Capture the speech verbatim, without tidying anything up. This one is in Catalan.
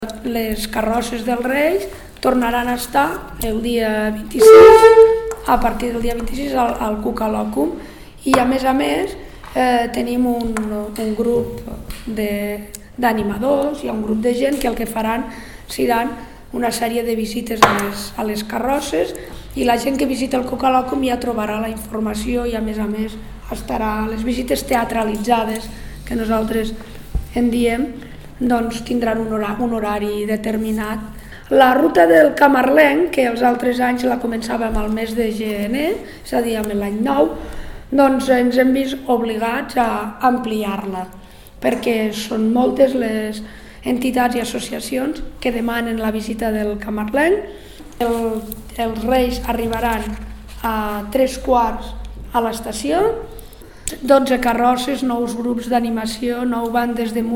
Les carrosses dels Reis tornaran a estar el dia vint-i-sis, a partir del dia vint-i-sis al, al Cucalòcum, i a més a més eh, tenim un, un grup d'animadors, hi ha un grup de gent que el que faran seran una sèrie de visites a les, a les carrosses, i la gent que visita el Cucalòcum ja trobarà la informació i a més a més estarà les visites teatralitzades que nosaltres en diem, doncs tindran un horari, un horari determinat. La ruta del Camarlenc, que els altres anys la començàvem al mes de gener, és a dir, amb l'any nou, doncs ens hem vist obligats a ampliar-la, perquè són moltes les entitats i associacions que demanen la visita del Camarlenc. El, els Reis arribaran a tres quarts a l'estació, dotze carrosses, nous grups d'animació, nou bandes de música,